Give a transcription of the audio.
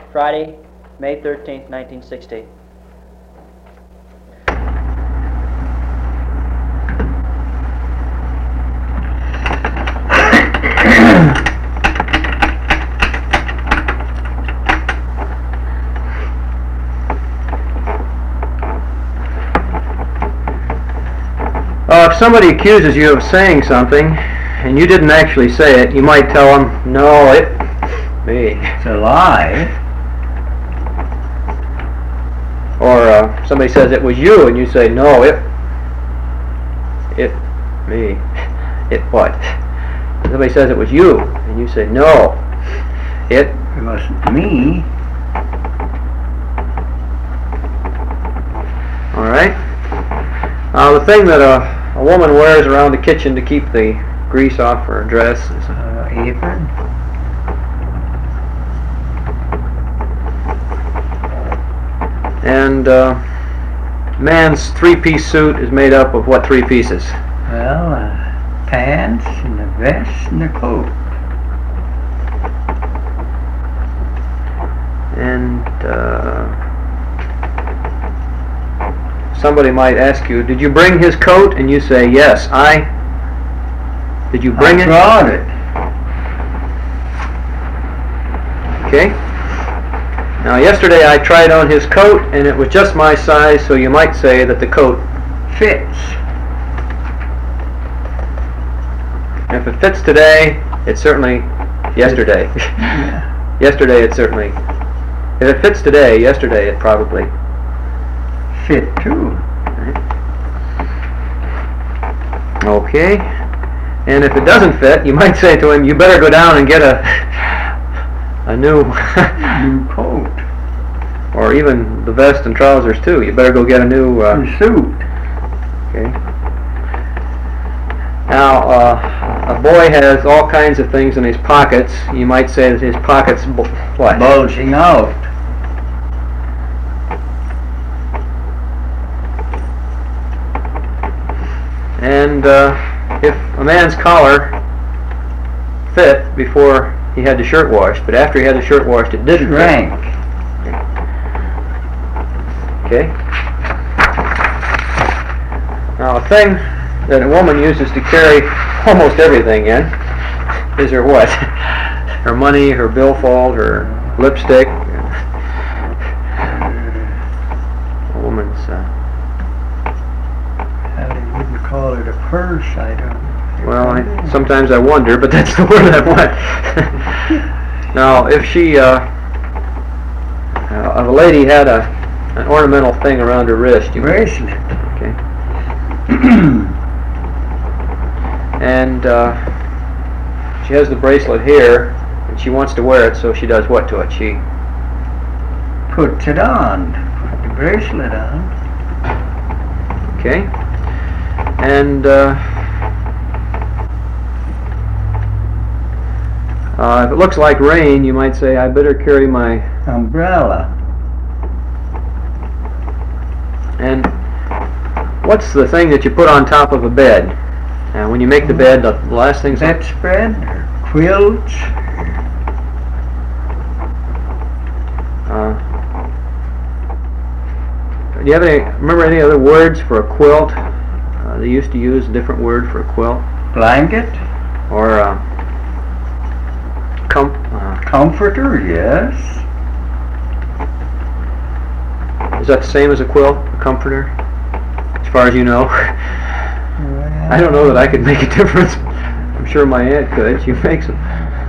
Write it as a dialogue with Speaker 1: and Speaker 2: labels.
Speaker 1: Friday, May 13th, 1960.
Speaker 2: If somebody accuses you of saying something and you didn't actually say it, you might tell them, no, me.
Speaker 3: It's a lie.
Speaker 2: Or somebody says it was you and you say, no, me. It what? Somebody says it was you and you say, no,
Speaker 3: it wasn't me.
Speaker 2: All right. The thing that a woman wears around the kitchen to keep the grease off her dress is
Speaker 3: an apron.
Speaker 2: And man's three-piece suit is made up of what three pieces?
Speaker 3: Well, pants and a vest and a coat.
Speaker 2: And somebody might ask you, did you bring his coat? And you say, yes, did you bring it?
Speaker 3: I brought it.
Speaker 2: Okay. Now yesterday I tried on his coat and it was just my size, so you might say that the coat
Speaker 3: fits.
Speaker 2: And if it fits today, it's certainly yesterday.
Speaker 3: Yeah.
Speaker 2: Yesterday it certainly. If it fits today, yesterday it probably
Speaker 3: fit too.
Speaker 2: Okay. And if it doesn't fit, you might say to him, you better go down and get a new
Speaker 3: coat.
Speaker 2: Or even the vest and trousers too. You better go get a new
Speaker 3: suit.
Speaker 2: Okay. Now, a boy has all kinds of things in his pockets. You might say that his pockets what?
Speaker 3: Bulging out.
Speaker 2: And if a man's collar fit before he had the shirt washed, but after he had the shirt washed it didn't
Speaker 3: shrank.
Speaker 2: Okay. Now a thing that a woman uses to carry almost everything in is her what? Her money, her billfold, her lipstick. A woman's
Speaker 3: you wouldn't call it a purse, I don't.
Speaker 2: Well, sometimes I wonder, but that's the word I want. Now, if she, if a lady had an ornamental thing around her wrist,
Speaker 3: bracelet.
Speaker 2: Okay. And she has the bracelet here, and she wants to wear it, so she does what to it? She
Speaker 3: puts it on. Put the bracelet on.
Speaker 2: Okay. And if it looks like rain, you might say, I better carry my
Speaker 3: umbrella.
Speaker 2: And what's the thing that you put on top of a bed? Now, when you make the bed, the last thing...
Speaker 3: Bedspread, quilts.
Speaker 2: Do you have remember any other words for a quilt? They used to use a different word for a quilt.
Speaker 3: Blanket.
Speaker 2: Or
Speaker 3: comforter, yes.
Speaker 2: Is that the same as a quilt, a comforter? As far as you know? Well, I don't know that I could make a difference. I'm sure my aunt could. She makes them.